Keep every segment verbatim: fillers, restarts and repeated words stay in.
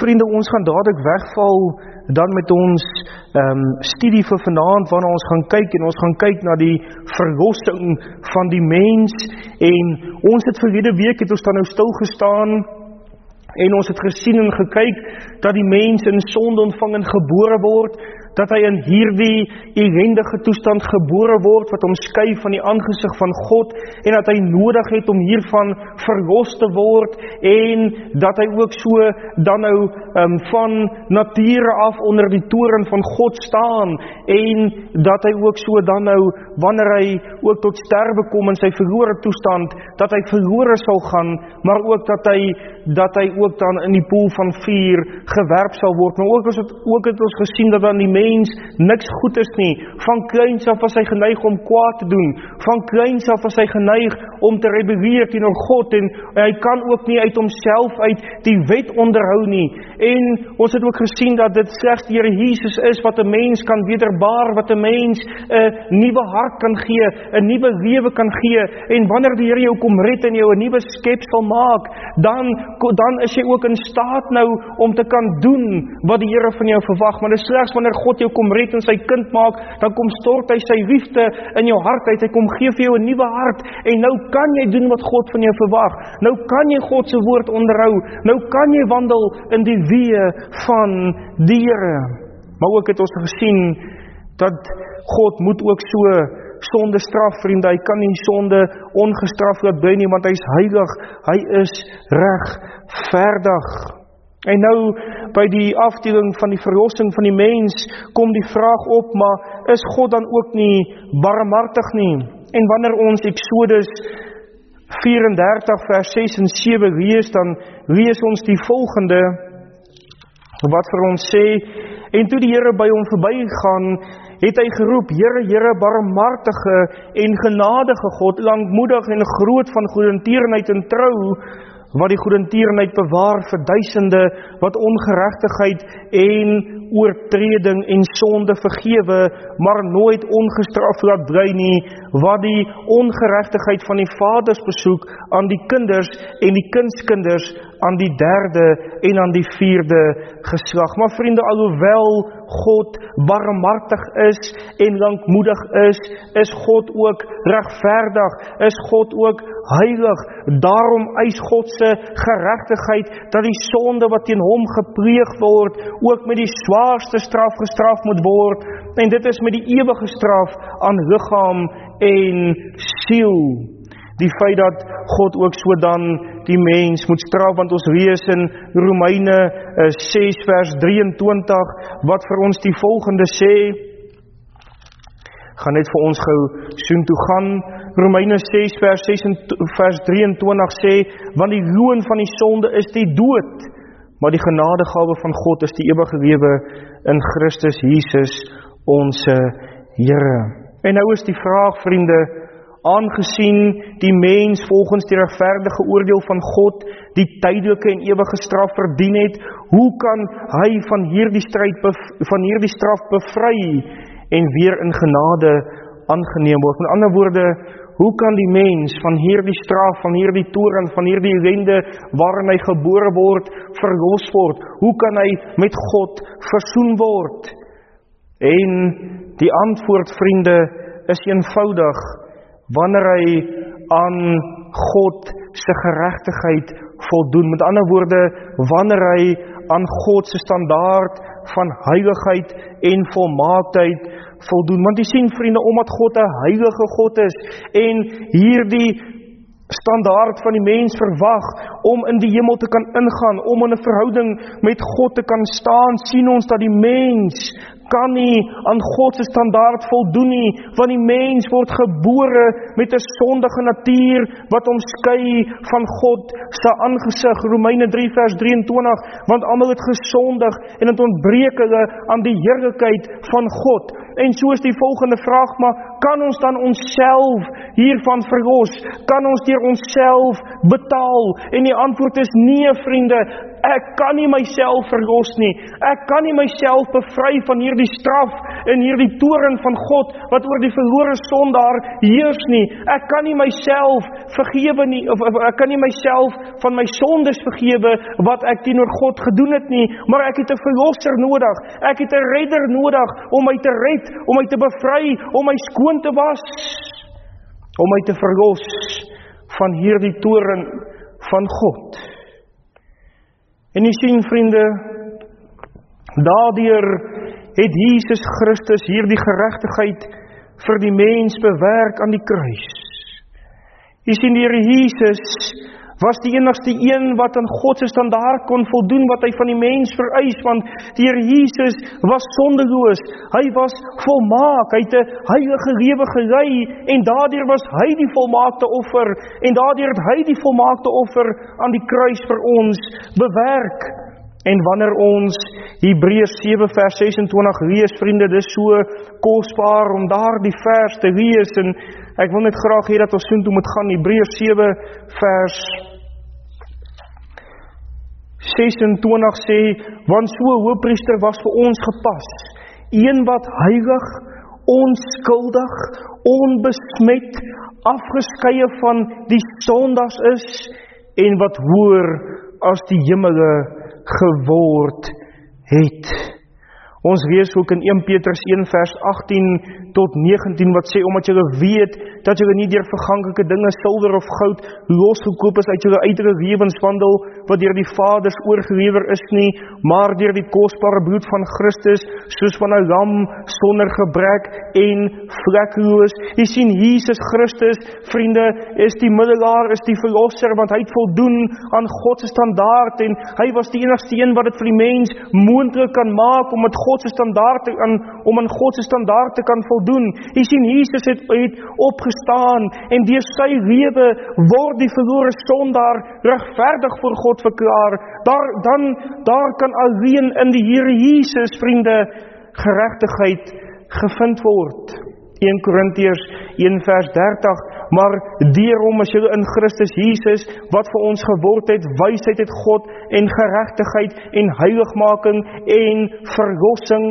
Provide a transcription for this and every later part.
vriende, ons gaan dadelik wegval dan met ons um, studie vir vanaand, waarna ons gaan kyk, en ons gaan kyk na die verlossing van die mens, en ons het verlede week, het ons dan nou stilgestaan, en ons het gesien en gekyk, dat die mens in sonde ontvang en gebore word, dat hy in hierdie ellendige toestand gebore word, wat hom skei van die aangesig van God, en dat hy nodig het om hiervan verlos te word, en dat hy ook so dan nou um, van nature af onder die toren van God staan, en dat hy ook so dan nou, wanneer hy ook tot sterwe kom in sy verlore toestand, dat hy verlore sal gaan, maar ook dat hy, dat hy ook dan in die poel van vuur gewerp sal word. Maar ook, het, ook het ons gesien dat dan die mens niks goed is nie. Van kleins af was hy geneig om kwaad te doen. Van kleins af was hy geneig om te rebelleer teenoor God, en hy kan ook nie uit homself uit die wet onderhou nie. En ons het ook gesien dat dit slegs die Here Jesus is wat 'n mens kan wederbaar, wat 'n mens 'n nuwe hart kan gee, 'n nuwe lewe kan gee. En wanneer die Here jou kom red en jou 'n nuwe skepsel maak, dan dan is jy ook in staat nou om te kan doen wat die Here van jou verwag. Maar dit is slegs wanneer God jou kom red en sy kind maak, dan kom stort hy sy liefde in jou hart uit. Hy kom gee vir jou 'n nuwe hart, en nou kan jy doen wat God van jou verwag. Nou kan jy God se woord onderhou. Nou kan jy wandel in die weë van die Here. Maar ook het ons gesien dat God moet ook so sonde straf, vriende. Hy kan nie sonde ongestraf laat bly nie, want hy is heilig, hy is regverdig. En nou, by die afdeling van die verlossing van die mens, kom die vraag op, maar is God dan ook nie barmhartig nie? En wanneer ons Exodus vyf-en-dertig vers ses en sewe lees, dan lees ons die volgende, wat vir ons sê, en toe die Here by hom verbygaan, het hy geroep, Here, Here, barmhartige en genadige God, lankmoedig en groot van goedertierenheid en trou, wat die goedertierenheid bewaar vir duisende, wat ongeregtigheid en oortreding en sonde vergewe, maar nooit ongestraf laat bly nie, wat die ongeregtigheid van die vaders besoek aan die kinders en die kindskinders aan die derde en aan die vierde geslag. Maar vriende, alhoewel God barmhartig is en lankmoedig is, is God ook regverdig, is God ook heilig. Daarom eis God se geregtigheid dat die sonde wat teen hom gepleeg word, ook met die zwaarste straf gestraf moet word, en dit is met die ewige straf aan liggaam en siel. Die feit dat God ook so dan die mens moet straf, want ons lees in Romeine ses vers drieëntwintig, wat vir ons die volgende sê, gaan net vir ons gou soen toe gaan, Romeine ses vers ses vers drieëntwintig sê, want die loon van die sonde is die dood, maar die genadegawe van God is die ewige lewe in Christus Jesus, ons Here. En nou is die vraag, vriende, aangesien die mens volgens die regverdige oordeel van God die tydelike en ewige straf verdien het, hoe kan hy van hierdie stryd van hierdie straf bevry en weer in genade aangeneem word? Met ander woorde, hoe kan die mens van hierdie straf, van hierdie toorn, van hierdie ellende waarin hy gebore word, verlos word? Hoe kan hy met God versoen word? En die antwoord, vriende, is eenvoudig, wanneer hy aan God se geregtigheid voldoen. Met ander woorde, wanneer hy aan God se standaard van heiligheid en volmaaktheid voldoen. Want jy sien, vriende, omdat God 'n heilige God is en hierdie standaard van die mens verwag om in die hemel te kan ingaan, om in 'n verhouding met God te kan staan, sien ons dat die mens kan nie aan God se standaard voldoen nie, want die mens word gebore met 'n sondige natuur wat hom skei van God se aangesig. Romeine drie vers drieëntwintig, want almal het gesondig en het ontbreek hulle aan die heerlikheid van God. En so is die volgende vraag, maar kan ons dan onsself hiervan verlos? Kan ons deur onsself betaal? En die antwoord is nee, vriende. Ek kan nie myself verlos nie. Ek kan nie myself bevry van hierdie straf en hierdie toorn van God wat oor die verlore sondaar heers nie. Ek kan nie myself vergewe nie, of, of ek kan nie myself van my sondes vergewe wat ek teenoor God gedoen het nie, maar ek het 'n verlosser nodig. Ek het 'n redder nodig om my te red, om my te bevry, om my skoon te was, om my te verlos van hierdie toorn van God. En jy sien, vriende, daardeur het Jesus Christus hierdie geregtigheid vir die mens bewerk aan die kruis. Jy sien, die Here Jesus was die enigste een wat aan God se standaard kon voldoen wat hy van die mens vereis, want die Here Jesus was sondeloos, hy was volmaak, hy het 'n heilige lewe gelei, en daardeur was hy die volmaakte offer, en daardeur het hy die volmaakte offer aan die kruis vir ons bewerk. En wanneer ons Hebreërs sewe vers ses en twintig lees, vriende, dis so kosbaar om daar die vers te lees, en ek wil net graag hê dat ons soontoe moet gaan, Hebreërs sewe vers ses en twintig sê, want so 'n hoëpriester was vir ons gepas, een wat heilig, onskuldig, onbesmet, afgeskeie van die sondaars is, en wat hoër as die hemele geword het. Ons lees ook in Eerste Petrus een vers agttien tot negentien wat sê, omdat julle weet dat julle nie deur verganklike dinge, silwer of goud, losgekoop is uit julle uitere lewenswandel, wat deur die Vaders oorgelewer is nie, maar deur die kosbare bloed van Christus, soos van 'n lam sonder gebrek en vlekkeloos. Jy sien, Jesus Christus, vriende, is die middelaar, is die verlosser, want hy het voldoen aan God se standaard, en hy was die enigste een wat dit vir die mens moontlik kan maak om met God se standaard te, aan, om aan God se standaard te kan voldoen. Jy sien, Jesus het, het opgestaan, en deur sy lewe word die verlore sondaar regverdig voor God verklaar. Daar, dan, daar kan alleen in die Here Jesus, vriende, geregtigheid gevind word. Eerste Korintiërs een vers dertig, maar daarom is julle in Christus Jesus, wat vir ons geword het, wysheid het God, en geregtigheid, en heiligmaking, en verlossing.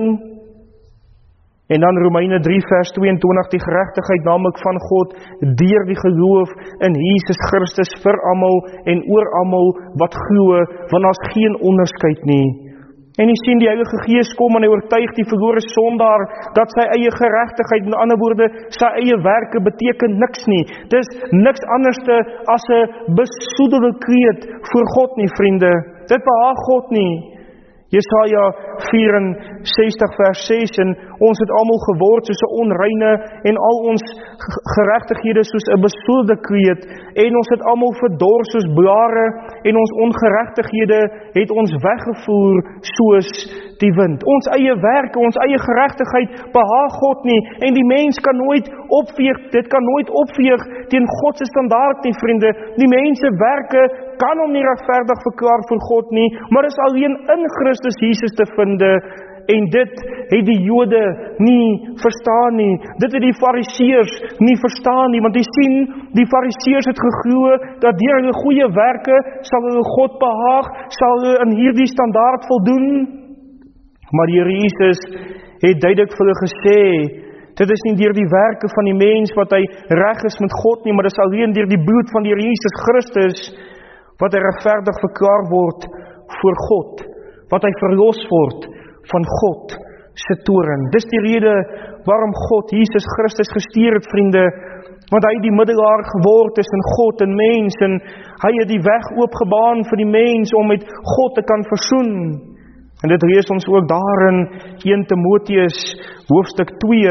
En dan Romeine drie vers tweeëntwintig, die geregtigheid naamlik van God, deur die geloof in Jesus Christus vir almal, en oor almal wat glo, want daar's geen onderskeid nie. En jy sien, die Heilige Gees kom en hy oortuig die verlore sondaar dat sy eie geregtigheid, met ander woorde, sy eie werke beteken niks nie. Dis niks anderste as 'n besoedelde kreet voor God nie, vriende. Dit behaag God nie. Jesaja vyf en ses vers ses, en ons het almal geword soos 'n onreine, en al ons geregtighede soos 'n besoedelde kreet, en ons het almal verdor soos blare, en ons ongeregtighede het ons weggevoer soos die wind. Ons eie werke, ons eie geregtigheid behaag God nie, en die mens kan nooit opveeg, dit kan nooit opveeg teen God se standaard nie, vriende. Die mens se werke kan hom nie regverdig verklaar voor God nie, maar is alleen in Christus Jesus te vinde, en dit het die Jode nie verstaan nie. Dit het die Fariseërs nie verstaan nie, want jy sien, die Fariseërs het geglo dat deur hulle goeie werke sal hulle God behaag, sal hulle in hierdie standaard voldoen. Maar die Here Jesus het duidelik vir hulle gesê, dit is nie deur die werke van die mens wat hy reg is met God nie, maar dit is alleen deur die bloed van die Here Jesus Christus wat hy regverdig verklaar word voor God, wat hy verlos word van God se toorn. Dis die rede waarom God Jesus Christus gestuur het, vriende, want hy die middelaar geword tussen God en mens, en hy het die weg oopgebaan vir die mens om met God te kan versoen. En dit lees ons ook daar in Eerste Timoteus hoofstuk twee,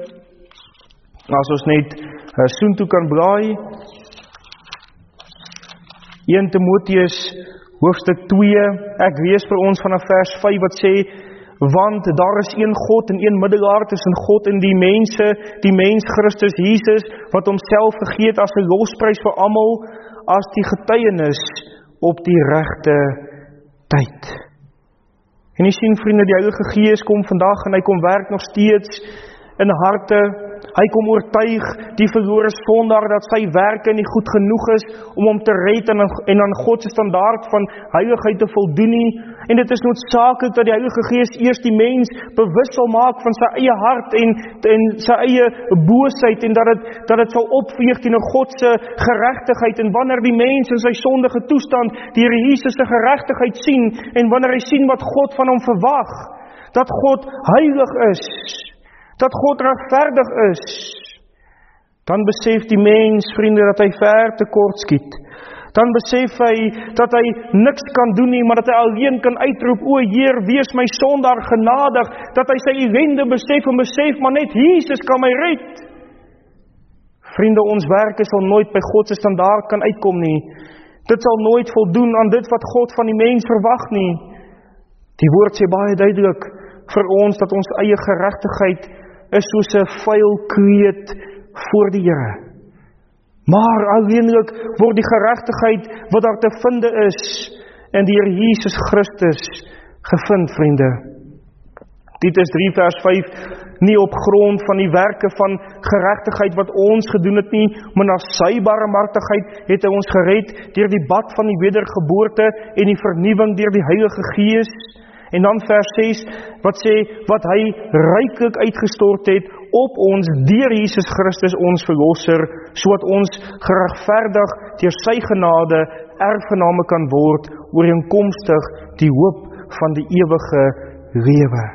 as ons net uh, soontoe kan blaai. Eerste Timoteus hoofstuk twee, ek lees vir ons vanaf vers vyf wat sê, want daar is een God en een middelaar tussen God en die mense, die mens Christus Jesus, wat homself gegee het as 'n losprys vir almal, as die getuienis op die regte tyd. En jy sien, vriende, die Heilige Gees kom vandag en hy kom werk nog steeds in harte, Hy kom oortuig die verlore sondaar dat sy werke nie goed genoeg is om hom te red en, en aan God se standaard van heiligheid te voldoen nie. En dit is noodsaaklik dat die Heilige Gees eers die mens bewus sal maak van sy eie hart en, en sy eie boosheid en dat dit, dat dit sal opveeg teenoor God se geregtigheid. En wanneer die mens in sy sondige toestand die Here Jesus se geregtigheid sien en wanneer hy sien wat God van hom verwag, dat God heilig is, dat God regverdig is, dan besef die mens, vriende, dat hy ver tekort skiet. Dan besef hy dat hy niks kan doen nie, maar dat hy alleen kan uitroep, o Heer, wees my sondaar genadig, dat hy sy ellende besef en besef, maar net Jesus kan my red. Vriende, ons werke sal nooit by God se standaard kan uitkom nie. Dit sal nooit voldoen aan dit wat God van die mens verwag nie. Die woord sê baie duidelik vir ons dat ons eie geregtigheid is soos 'n vuil kreet voor die Here. Maar alleenlik word die geregtigheid wat daar te vind is in die Here Jesus Christus gevind, vriende. Titus drie vers vyf, nie op grond van die werke van geregtigheid wat ons gedoen het nie, maar na sy barmhartigheid het hy ons gered deur die bad van die wedergeboorte en die vernuwing deur die Heilige Gees. En dan vers ses, wat sê, wat hy ryklik uitgestort het op ons deur Jesus Christus ons verlosser, sodat ons geregverdig deur sy genade erfgename kan word, ooreenkomstig die hoop van die ewige lewe.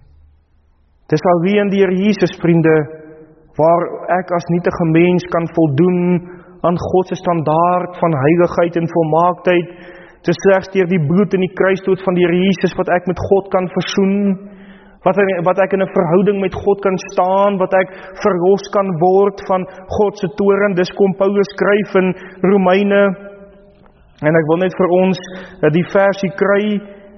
Dis alleen die Here Jesus, vriende, waar ek as nietige mens kan voldoen aan God se standaard van heiligheid en volmaaktheid. Dis slegs deur die bloed en die kruisdood van die Here Jesus wat ek met God kan versoen, wat ek, wat ek in 'n verhouding met God kan staan, wat ek verlos kan word van God se toorn. Dis kom Paulus skryf in Romeine, en ek wil net vir ons die versie kry.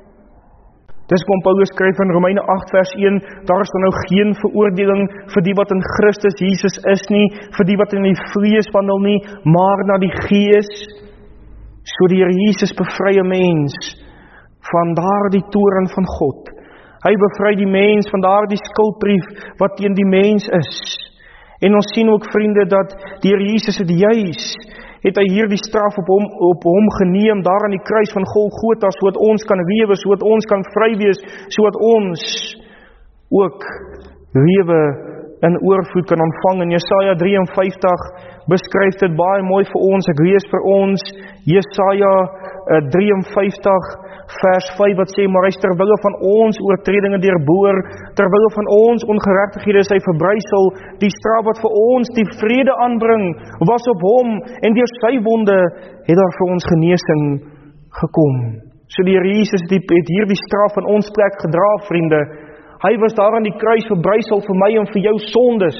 Dis kom Paulus skryf in Romeine agt vers een, daar is dan nou geen veroordeling vir die wat in Christus Jesus is nie, vir die wat in die vlees wandel nie, maar na die Gees. So die Here Jesus bevry 'n mens van daardie toorn van God. Hy bevry die mens van daardie skuldbrief wat teen die mens is. En ons sien ook, vriende, dat die Here Jesus het juis, het hy hierdie straf op hom, op hom geneem, daar aan die kruis van Golgotha, sodat ons kan lewe, sodat ons kan vry wees, sodat ons ook lewe in oorvloed kan ontvang. In Jesaja drie en vyftig beskryf dit baie mooi vir ons. Ek lees vir ons Jesaja drie en vyftig vers vyf wat sê, maar hy is ter wille van ons oortredinge deurboor, ter wille van ons ongeregtighede is hy verbrysel, die straf wat vir ons die vrede aanbring was op hom, en deur sy wonde het daar vir ons genesing gekom. So die Here Jesus het hierdie straf in ons plek gedra, vriende. Hy was daar aan die kruis verbrysel vir my en vir jou sondes,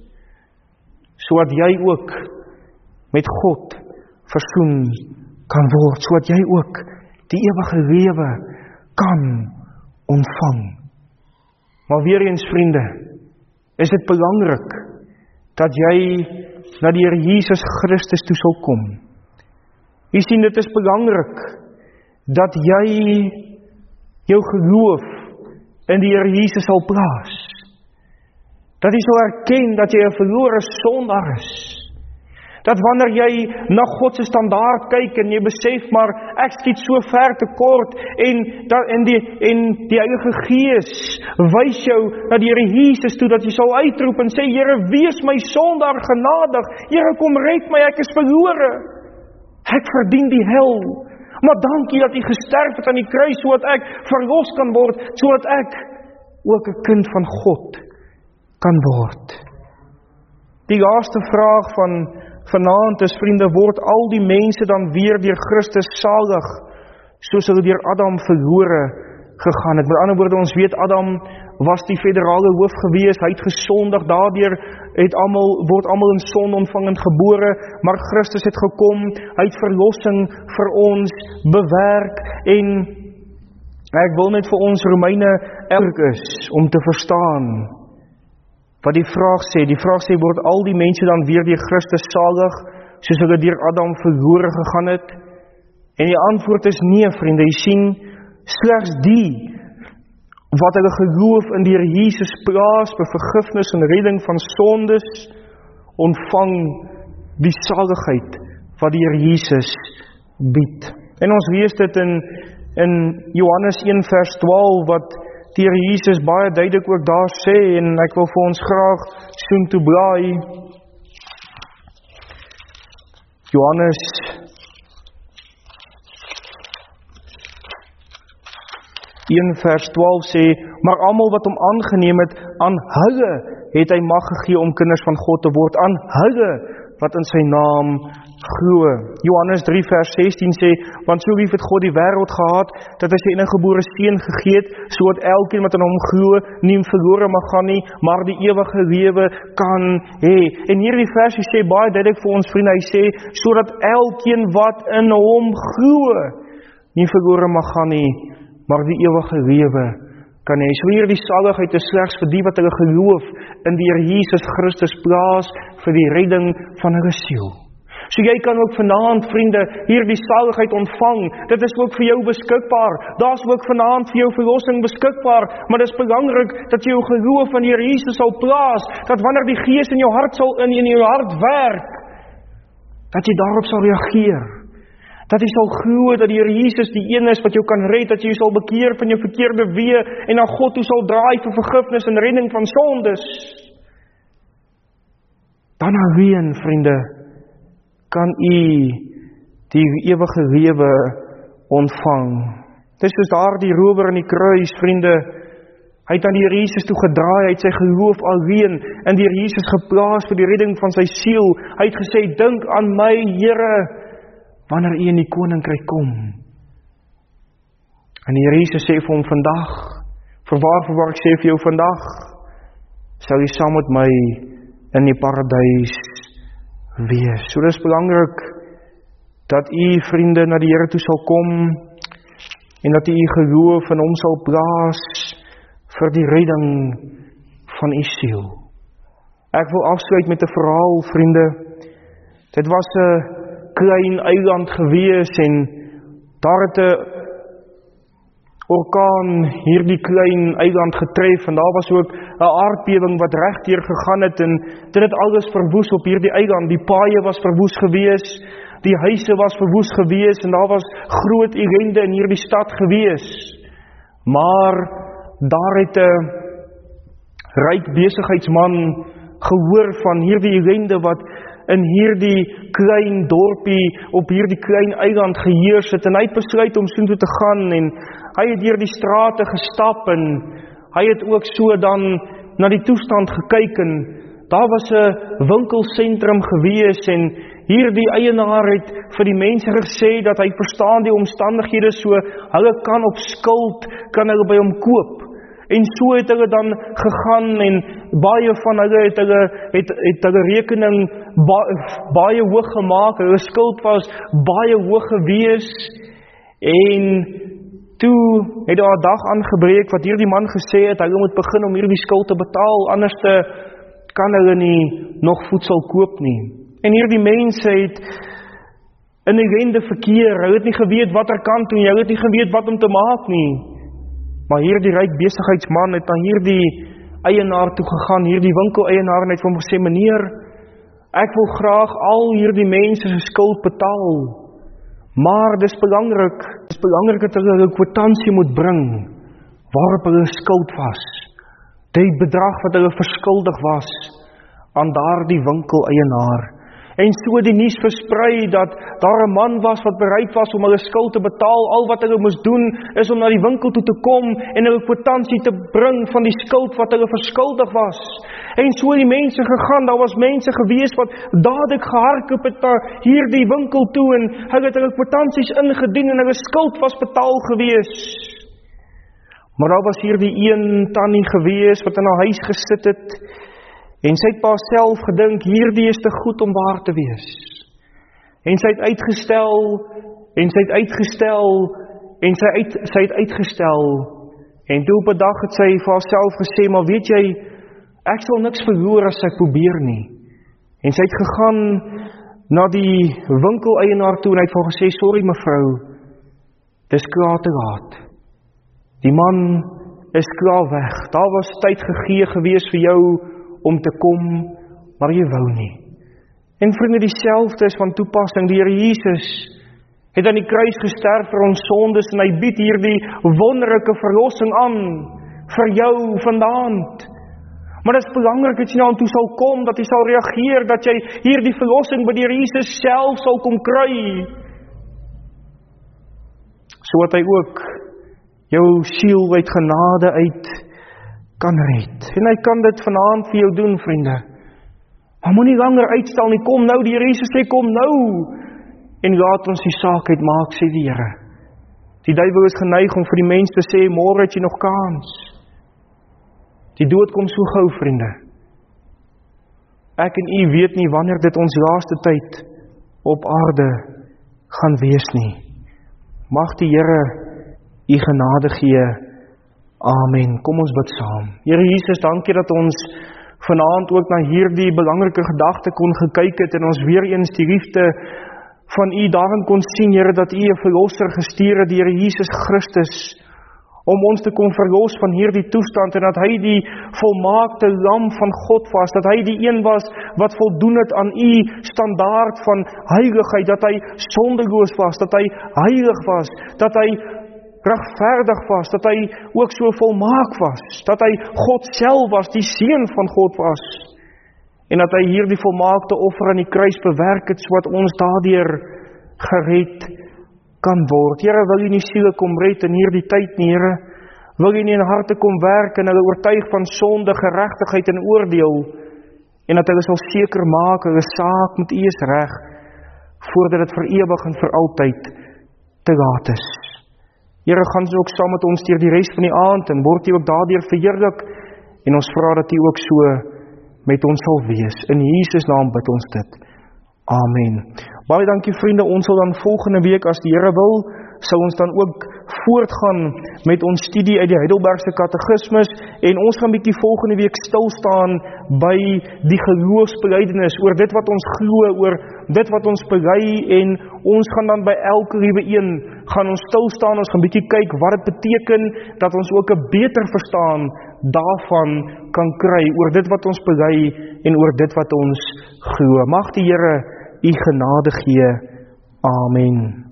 sodat jy ook met God versoen kan word, sodat jy ook die ewige lewe kan ontvang. Maar weer eens, vriende, is dit belangrik dat jy na die Here Jesus Christus toe sal kom. Jy sien, dit is belangrik dat jy jou geloof in die Here Jesus sal plaas. Dat jy sal erken dat jy 'n verlore sondaar is. Dat wanneer jy na God se standaard kyk en jy besef, maar ek skiet so ver tekort en, dat, en, die, en die Heilige Gees wys jou na die Here Jesus toe, dat jy sal uitroep en sê, Here, wees my sondaar genadig. Here, kom red my, ek is verlore. Ek verdien die hel. Maar dankie dat U gesterf het aan die kruis, sodat ek verlos kan word, sodat ek ook 'n kind van God kan word. Die laaste vraag van vanaand is, vriende, word al die mense dan weer deur Christus salig, soos hulle deur Adam verlore gegaan het. Met ander woorde, ons weet Adam was die federale hoof gewees, hy het gesondig, daardeur het almal, word almal in sonde ontvangend gebore, maar Christus het gekom, hy het verlossing vir ons bewerk, en ek wil net vir ons Romeine elk is, om te verstaan wat die vraag sê. Die vraag sê, word al die mense dan weer deur Christus salig, soos hulle deur Adam verlore gegaan het? En die antwoord is nee, vriende. Jy sien, slegs die wat hulle geloof in die Here Jesus plaas, vir vergifnis en redding van sondes, ontvang die saligheid wat die Here Jesus bied. En ons lees dit in, in Johannes een vers twaalf, wat die Here Jesus baie duidelik ook daar sê, en ek wil vir ons graag soen toe blaai. Johannes een vers twaalf sê, maar almal wat hom aangeneem het, aan hulle het hy mag gegee om kinders van God te word, aan hulle wat in sy naam glo. Johannes drie vers sestien sê, want so lief het God die wêreld gehad, dat hy sy eniggebore seun gegee het, sodat elkeen wat aan hom glo, nie verlore mag gaan nie, maar die ewige lewe kan hê. En hierdie versie sê baie duidelik vir ons vriende, hy sê, sodat elkeen wat in hom glo, nie verlore mag gaan nie, maar die ewige lewe kan hy. So hier die saligheid is slegs vir die wat hulle geloof in die Here Jesus Christus plaas vir die redding van hulle siel. So jy kan ook vanaand, vriende, hier die saligheid ontvang. Dit is ook vir jou beskikbaar. Daar is ook vanaand vir jou verlossing beskikbaar. Maar dit is belangrik dat jy jou geloof in die Here Jesus sal plaas, dat wanneer die Gees in jou hart sal in, in jou hart werk, dat jy daarop sal reageer. Dat jy sal glo dat die Here Jesus die een is wat jou kan red, dat jy sal bekeer van jou verkeerde weë en na God toe sal draai vir vergifnis en redding van sondes. Dan alleen, vriende, kan u die ewige lewe ontvang. Dis soos daar die rower in die kruis, vriende. Hy het aan die Here Jesus toe gedraai, hy het sy geloof alleen in die Here Jesus geplaas vir die redding van sy siel. Hy het gesê, dink aan my, Here, wanneer u in die koninkryk kom. En die Here Jesus sê vir hom vandag, verwaar, verwaar, ek sê vir jou vandag, sal jy saam met my in die paradys wees. So dis belangrik dat u, vriende, na die Here toe sal kom en dat u u geloof in hom sal plaas vir die redding van u siel. Ek wil afsluit met 'n verhaal, vriende. Dit was 'n klein eiland gewees en daar het 'n orkaan hierdie klein eiland getref en daar was ook 'n aardbewing wat regdeur gegaan het en dit het alles verwoes op hierdie eiland. Die paaie was verwoes gewees, die huise was verwoes gewees en daar was groot ellende in hierdie stad gewees. Maar daar het 'n ryk besigheidsman gehoor van hierdie ellende wat in hierdie klein dorpie, op hierdie klein eiland geheers het, en hy het besluit om soontoe te gaan, en hy het deur die strate gestap, en hy het ook so dan na die toestand gekyk, en daar was 'n winkelsentrum gewees, en hierdie eienaar het vir die mense gesê, dat hy verstaan die omstandighede so, hulle kan op skuld, kan hulle by hom koop, en so het hulle dan gegaan, en baie van hulle het hulle, het, het hulle rekening ba, baie hoog gemaak, hulle skuld was baie hoog gewees, en toe het daar 'n dag aangebreek, wat hierdie man gesê het, hy moet begin om hierdie skuld te betaal, anders te, kan hulle nie nog voedsel koop nie. En hierdie mense het in ellende verkeer, hulle het nie geweet wat er kan doen, hulle het nie geweet wat om te maak nie. Maar hierdie ryk besigheidsman het aan hierdie eienaar toe gegaan, hierdie winkeleienaar, en het vir hom gesê, meneer, ek wil graag al hierdie mense se skuld betaal, maar dis belangrik, dis belangrik dat hulle 'n kwitansie moet bring, waarop hulle skuld was, die bedrag wat hulle verskuldig was, aan daardie winkeleienaar. En so die nuus versprei, dat daar 'n man was, wat bereid was om hulle skuld te betaal, al wat hulle moes doen, is om na die winkel toe te kom, en hulle kwitansie te bring, van die skuld wat hulle verskuldig was. En so die mense gegaan, daar was mense gewees, wat dadelik gehardloop het na hierdie winkel toe, en hulle het hulle kwitansies ingedien, en hulle skuld was betaal gewees. Maar daar was hierdie een tannie gewees, wat in haar huis gesit het, en sy het pa self gedink, hierdie is te goed om waar te wees. En sy het uitgestel, en sy het uitgestel, en sy, uit, sy het uitgestel, en toe op 'n dag het sy vir haarself gesê, maar weet jy, ek sal niks verloor as ek probeer nie. En sy het gegaan na die winkeleienaar toe, en hy het vir haar gesê, sorry mevrou, dis klaar te laat. Die man is klaar weg. Daar was tyd gegee gewees vir jou om te kom, maar jy wou nie. En vriende, dieselfde is van toepassing. Die Here Jesus het aan die kruis gesterf vir ons sondes en hy bied hierdie wonderlike verlossing aan vir jou vanaand. Maar dit is belangrik dat jy na hom toe sal kom, dat jy sal reageer, dat jy hierdie verlossing by die Here Jesus self sal kom kry. So wat hy ook jou siel uit genade uit kan red. En hy kan dit vanaand vir jou doen, vriende. Maar moenie langer uitstel nie, kom nou, die Here Jesus sê, kom nou. En laat ons die saak uitmaak, sê die Here. Die duiwel is geneig om vir die mens te sê, môre het jy nog kans. Die dood kom so gou, vriende. Ek en u weet nie wanneer dit ons laaste tyd op aarde gaan wees nie. Mag die Here u genade gee. Amen. Kom ons bid saam. Here Jesus, dankie dat ons vanaand ook na hierdie belangrike gedagte kon gekyk het en ons weer eens die liefde van u daarin kon sien, Here, dat u 'n verlosser gestuur het, die Here Jesus Christus, om ons te kom verlos van hierdie toestand en dat hy die volmaakte lam van God was, dat hy die een was wat voldoen het aan u standaard van heiligheid, dat hy sondeloos was, dat hy heilig was, dat hy regverdig was, dat hy ook so volmaak was, dat hy God self was, die seun van God was, en dat hy hierdie volmaakte offer aan die kruis bewerk het, sodat ons daardeur gered kan word. Here, wil u nie siele kom red in hierdie tyd nie, Here? Wil u nie in harte kom werk en hulle oortuig van sonde, geregtigheid en oordeel, en dat hulle sal seker maak, hulle saak met u is reg, voordat dit vir ewig en vir altyd te laat is. Here, gaan u ook saam met ons deur die res van die aand, en word u ook daardeur verheerlik, en ons vra dat u ook so met ons sal wees. In Jesus naam bid ons dit. Amen. Baie dankie vriende, ons sal dan volgende week, as die Here wil, sal ons dan ook voortgaan met ons studie uit die Heidelbergse Katekismus, en ons gaan bietjie volgende week stil staan by die geloofsbelijdenis, oor dit wat ons glo, oor dit wat ons bely, en ons gaan dan by elke liewe een, gaan ons stil staan, ons gaan bietjie kyk wat dit beteken, dat ons ook 'n beter verstaan daarvan kan kry, oor dit wat ons bely, en oor dit wat ons glo. Mag die Here u genade gee. Amen.